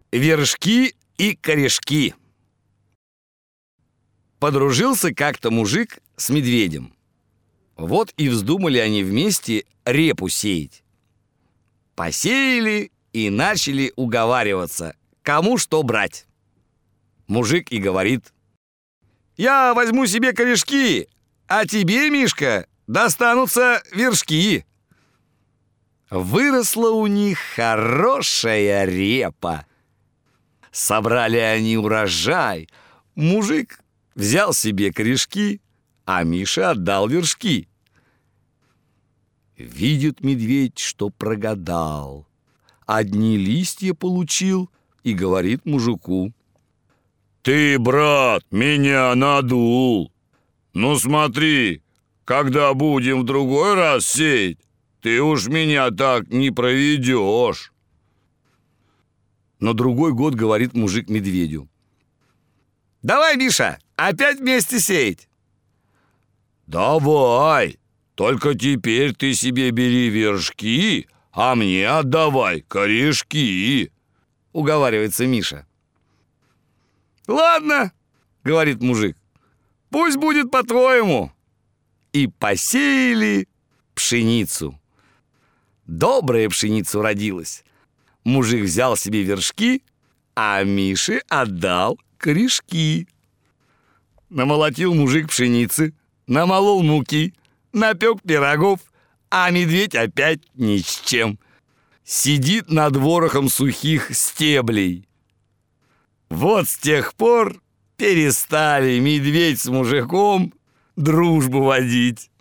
Вершки и корешки. Подружился как-то мужик с медведем. Вот и вздумали они вместе репу сеять. Посеяли и начали уговариваться, кому что брать. Мужик и говорит: «Я возьму себе корешки, а тебе, Мишка, достанутся вершки». Выросла у них хорошая репа. Собрали они урожай. Мужик взял себе корешки, а Миша отдал вершки. Видит медведь, что прогадал. Одни листья получил и говорит мужику: «Ты, брат, меня надул. Ну смотри, когда будем в другой раз сеять, ты уж меня так не проведешь». На другой год говорит мужик медведю: «Давай, Миша, опять вместе сеять». «Давай, только теперь ты себе бери вершки, а мне отдавай корешки», — уговаривается Миша. «Ладно, — говорит мужик, — пусть будет по-твоему». И посеяли пшеницу. Добрая пшеница уродилась. Мужик взял себе вершки, а Мише отдал корешки. Намолотил мужик пшеницы, намолол муки, напек пирогов, а медведь опять ни с чем. Сидит над ворохом сухих стеблей. Вот с тех пор перестали медведь с мужиком дружбу водить.